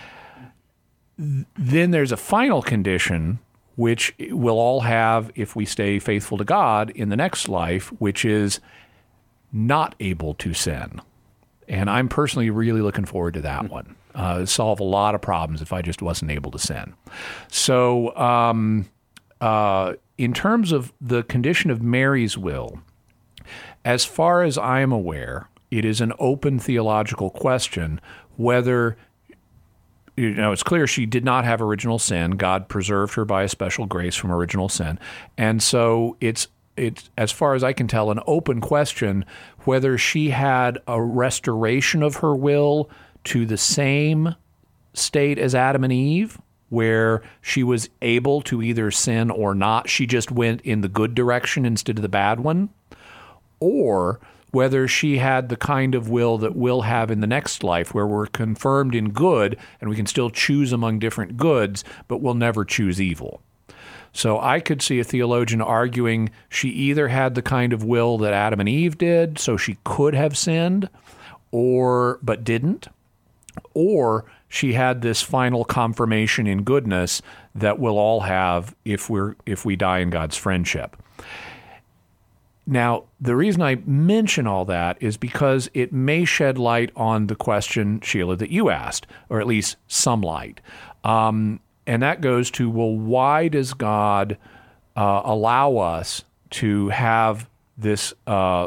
Then there's a final condition, which we'll all have if we stay faithful to God in the next life, which is not able to sin. And I'm personally really looking forward to that one. Uh, it'd solve a lot of problems if I just wasn't able to sin. So um, uh, in terms of the condition of Mary's will, as far as I'm aware, it is an open theological question whether, you know, it's clear she did not have original sin. God preserved her by a special grace from original sin. And so it's it's, as far as I can tell, an open question whether she had a restoration of her will to the same state as Adam and Eve, where she was able to either sin or not. She just went in the good direction instead of the bad one. Or whether she had the kind of will that we'll have in the next life, where we're confirmed in good and we can still choose among different goods, but we'll never choose evil. So I could see a theologian arguing she either had the kind of will that Adam and Eve did, so she could have sinned, or but didn't, or she had this final confirmation in goodness that we'll all have if we're if we die in God's friendship. Now, the reason I mention all that is because it may shed light on the question, Sheila, that you asked, or at least some light. Um, and that goes to, well, why does God uh, allow us to have this, uh,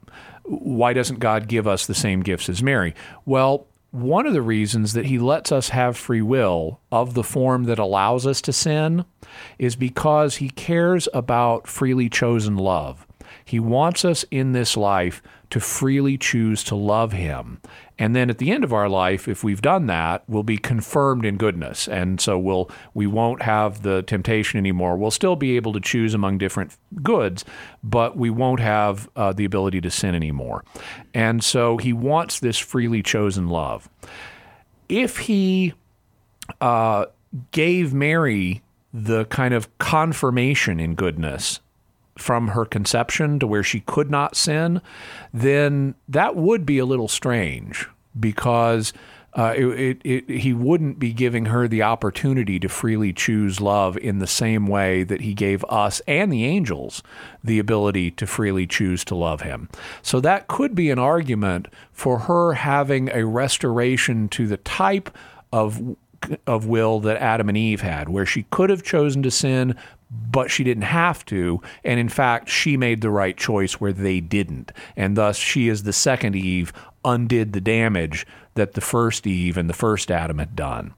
why doesn't God give us the same gifts as Mary? Well, one of the reasons that he lets us have free will of the form that allows us to sin is because he cares about freely chosen love. He wants us in this life to freely choose to love him. And then at the end of our life, if we've done that, we'll be confirmed in goodness. And so we'll, we won't have the temptation anymore. We'll still be able to choose among different goods, but we won't have uh, the ability to sin anymore. And so he wants this freely chosen love. If he uh, gave Mary the kind of confirmation in goodness from her conception to where she could not sin, then that would be a little strange, because uh, it, it, it, he wouldn't be giving her the opportunity to freely choose love in the same way that he gave us and the angels the ability to freely choose to love him. So that could be an argument for her having a restoration to the type of of will that Adam and Eve had, where she could have chosen to sin, but she didn't have to, and in fact, she made the right choice where they didn't, and thus she, as the second Eve, undid the damage that the first Eve and the first Adam had done.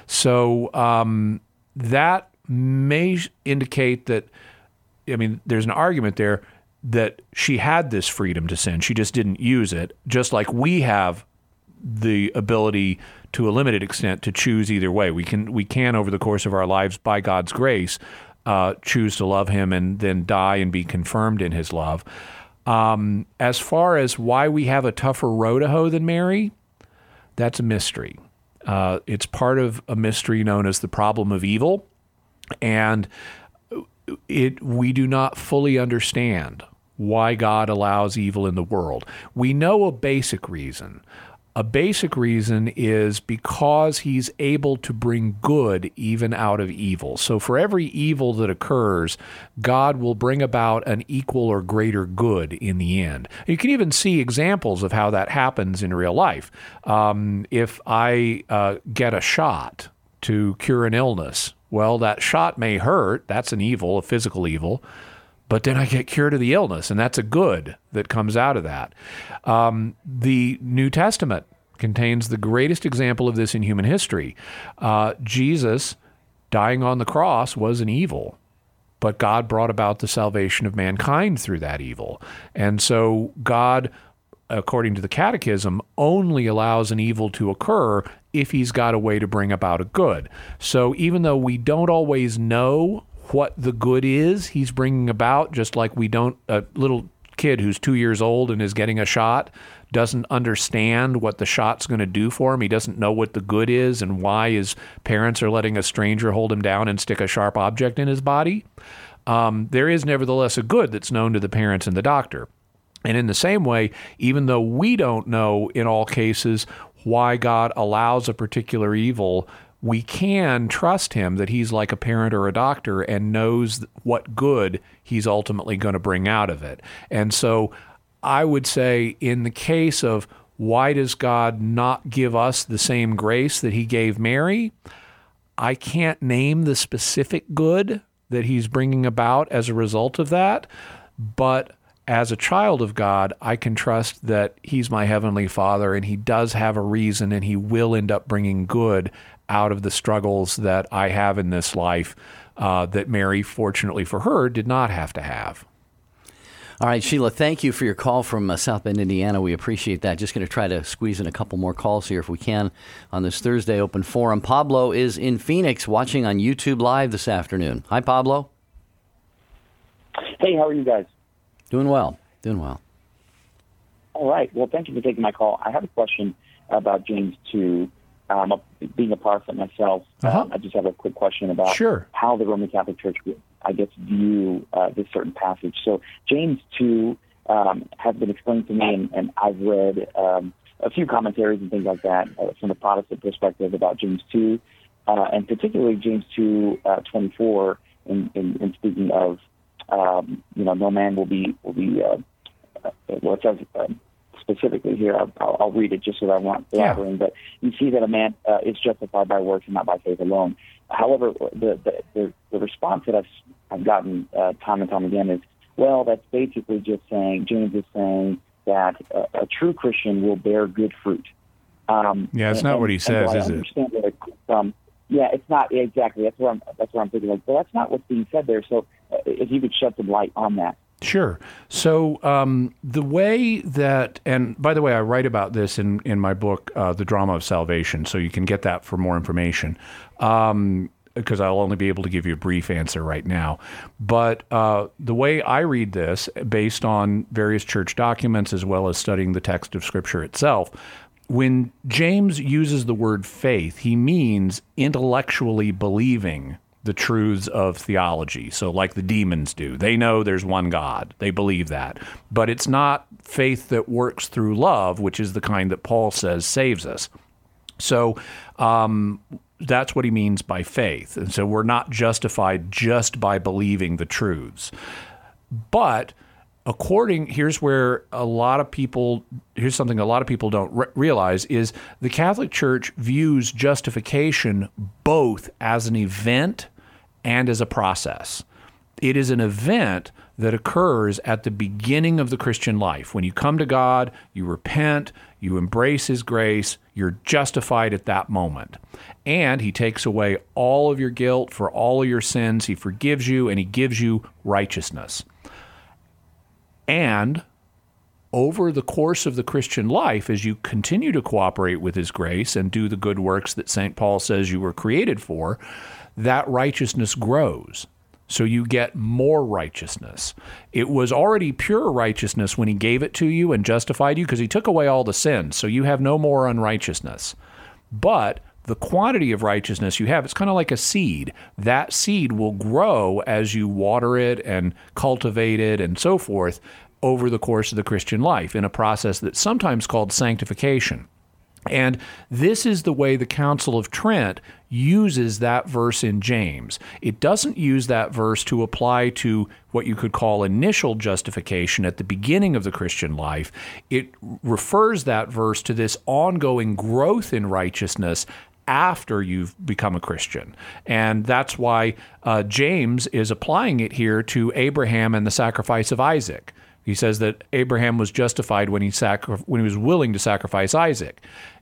So um, that may indicate that, I mean, there's an argument there that she had this freedom to sin, she just didn't use it, just like we have the ability to a limited extent to choose either way. We can, we can over the course of our lives, by God's grace, uh, choose to love him and then die and be confirmed in his love. Um, as far as why we have a tougher row to hoe than Mary, that's a mystery. Uh, it's part of a mystery known as the problem of evil, and it we do not fully understand why God allows evil in the world. We know a basic reason. A basic reason is because he's able to bring good even out of evil. So for every evil that occurs, God will bring about an equal or greater good in the end. You can even see examples of how that happens in real life. Um, if I uh, get a shot to cure an illness, well, that shot may hurt. That's an evil, a physical evil. But then I get cured of the illness, and that's a good that comes out of that. Um, the New Testament contains the greatest example of this in human history. Uh, Jesus dying on the cross was an evil, but God brought about the salvation of mankind through that evil. And so God, according to the Catechism, only allows an evil to occur if he's got a way to bring about a good. So even though we don't always know what the good is he's bringing about, just like we don't, a little kid who's two years old and is getting a shot doesn't understand what the shot's going to do for him. He doesn't know what the good is and why his parents are letting a stranger hold him down and stick a sharp object in his body. Um, there is nevertheless a good that's known to the parents and the doctor. And in the same way, even though we don't know in all cases why God allows a particular evil, we can trust him that he's like a parent or a doctor and knows what good he's ultimately going to bring out of it. And so I would say in the case of why does God not give us the same grace that he gave Mary, I can't name the specific good that he's bringing about as a result of that, but as a child of God, I can trust that he's my heavenly Father and he does have a reason and he will end up bringing good out of the struggles that I have in this life uh, that Mary, fortunately for her, did not have to have. All right, Sheila, thank you for your call from uh, South Bend, Indiana. We appreciate that. Just going to try to squeeze in a couple more calls here if we can on this Thursday Open Forum. Pablo is in Phoenix watching on YouTube Live this afternoon. Hi, Pablo. Hey, how are you guys? Doing well. Doing well. All right. Well, thank you for taking my call. I have a question about James two. Um, being a Protestant myself, uh-huh. um, I just have a quick question about sure. how the Roman Catholic Church, I guess, view uh, this certain passage. So James two um, has been explained to me, and, and I've read um, a few commentaries and things like that uh, from the Protestant perspective about James two, uh, and particularly James two uh, twenty-four. In, in, in speaking of, um, you know, no man will be will be. Uh, uh, well, it says. Uh, Specifically here, I'll, I'll read it just so that I'm not blabbering, yeah. But you see that a man uh, is justified by works and not by faith alone. However, the the, the, the response that I've, I've gotten uh, time and time again is, well, that's basically just saying, James is saying that a, a true Christian will bear good fruit. Um, yeah, it's and, not and, what he says, so is it? That it um, yeah, it's not yeah, exactly. That's where I'm. That's where I'm thinking. Like, well, that's not what's being said there. So, uh, if you could shed some light on that. Sure. So um, the way that, and by the way, I write about this in, in my book, uh, The Drama of Salvation, so you can get that for more information, um, because I'll only be able to give you a brief answer right now. But uh, the way I read this, based on various church documents as well as studying the text of Scripture itself, when James uses the word faith, he means intellectually believing the truths of theology. So like the demons do. They know there's one God. They believe that. But it's not faith that works through love, which is the kind that Paul says saves us. So um, that's what he means by faith. And so we're not justified just by believing the truths. But according, here's where a lot of people, here's something a lot of people don't re- realize, is the Catholic Church views justification both as an event and as a process. It is an event that occurs at the beginning of the Christian life. When you come to God, you repent, you embrace His grace, you're justified at that moment. And He takes away all of your guilt for all of your sins. He forgives you, and He gives you righteousness. And over the course of the Christian life, as you continue to cooperate with His grace and do the good works that Saint Paul says you were created for, that righteousness grows. So you get more righteousness. It was already pure righteousness when He gave it to you and justified you, because He took away all the sins, so you have no more unrighteousness. But the quantity of righteousness you have, it's kind of like a seed. That seed will grow as you water it and cultivate it and so forth over the course of the Christian life in a process that's sometimes called sanctification. And this is the way the Council of Trent uses that verse in James. It doesn't use that verse to apply to what you could call initial justification at the beginning of the Christian life. It refers that verse to this ongoing growth in righteousness after you've become a Christian. And that's why uh, James is applying it here to Abraham and the sacrifice of Isaac. He says that Abraham was justified when he sacri- when he was willing to sacrifice Isaac.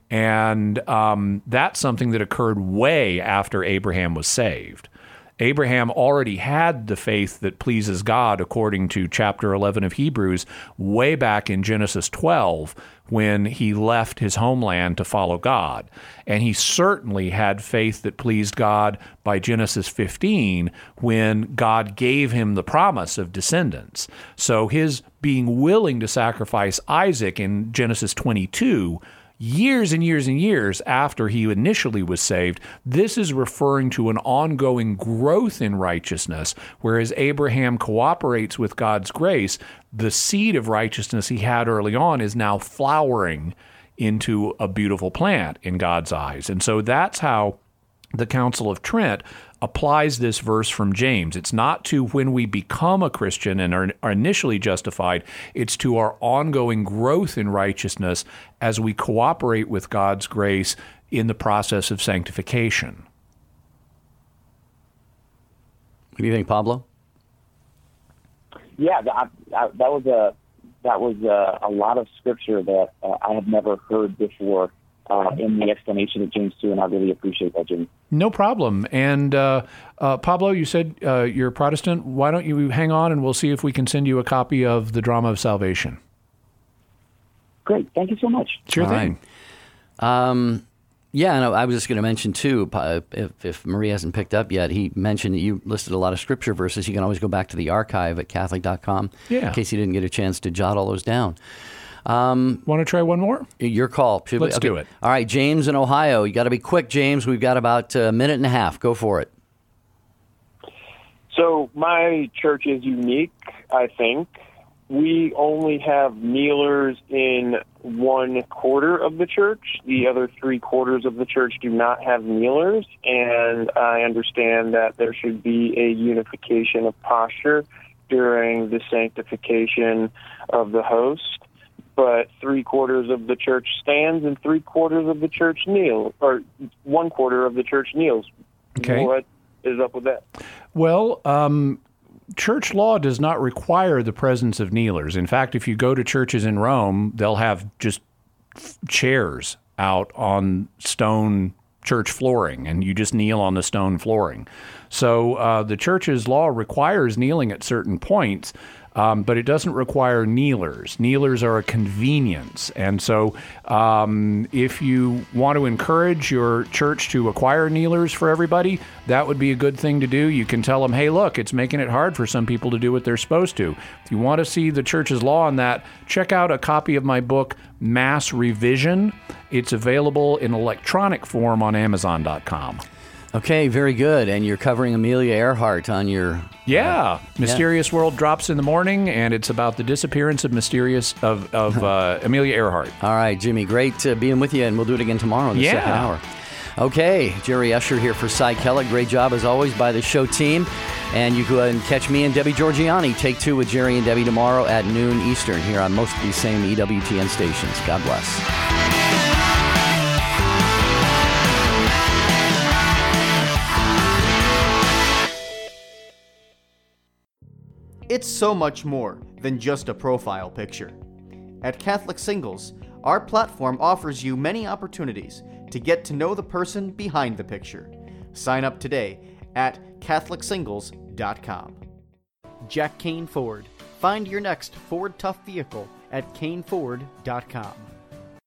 And um, that's something that occurred way after Abraham was saved. Abraham already had the faith that pleases God, according to chapter eleven of Hebrews, way back in Genesis twelve, when he left his homeland to follow God. And he certainly had faith that pleased God by Genesis fifteen, when God gave him the promise of descendants. So his being willing to sacrifice Isaac in Genesis twenty-two, years and years and years after he initially was saved, this is referring to an ongoing growth in righteousness, whereas Abraham cooperates with God's grace. The seed of righteousness he had early on is now flowering into a beautiful plant in God's eyes. And so that's how the Council of Trent applies this verse from James. It's not to when we become a Christian and are, are initially justified. It's to our ongoing growth in righteousness as we cooperate with God's grace in the process of sanctification. What do you think, Pablo? Yeah, that, that, that was a that was a, a lot of scripture that uh, I had never heard before uh, in the explanation of James two, and I really appreciate that, Jimmy. No problem. And uh, uh, Pablo, you said uh, you're a Protestant. Why don't you hang on, and we'll see if we can send you a copy of The Drama of Salvation. Great. Thank you so much. Sure All thing. Right. Um, yeah, and I was just going to mention, too, if, if Marie hasn't picked up yet, he mentioned that you listed a lot of scripture verses. You can always go back to the archive at Catholic dot com yeah. in case you didn't get a chance to jot all those down. Um, Want to try one more? Your call. Should Let's we, okay. do it. All right, James in Ohio. You got to be quick, James. We've got about a minute and a half. Go for it. So my church is unique, I think. We only have kneelers in one quarter of the church. The other three quarters of the church do not have kneelers, and I understand that there should be a unification of posture during the sanctification of the host. But three quarters of the church stands and three quarters of the church kneel, or one quarter of the church kneels. Okay. What is up with that? Well, um, church law does not require the presence of kneelers. In fact, if you go to churches in Rome, they'll have just f- chairs out on stone church flooring, and you just kneel on the stone flooring. So uh, the church's law requires kneeling at certain points, um, but it doesn't require kneelers. Kneelers are a convenience. And so um, if you want to encourage your church to acquire kneelers for everybody, that would be a good thing to do. You can tell them, hey, look, it's making it hard for some people to do what they're supposed to. If you want to see the church's law on that, check out a copy of my book, Mass Revision. It's available in electronic form on amazon dot com. Okay, very good. And you're covering Amelia Earhart on your... Yeah. Uh, Mysterious yeah. World drops in the morning, and it's about the disappearance of mysterious of, of uh, Amelia Earhart. All right, Jimmy, great uh, being with you, and we'll do it again tomorrow in the yeah. second hour. Okay, Jerry Usher here for Cy Kellett. Great job, as always, by the show team. And you go ahead and catch me and Debbie Georgianni. Take two with Jerry and Debbie tomorrow at noon Eastern here on most of these same E W T N stations. God bless. It's so much more than just a profile picture. At Catholic Singles, our platform offers you many opportunities to get to know the person behind the picture. Sign up today at Catholic Singles dot com. Jack Kane Ford. Find your next Ford Tough vehicle at Kane Ford dot com.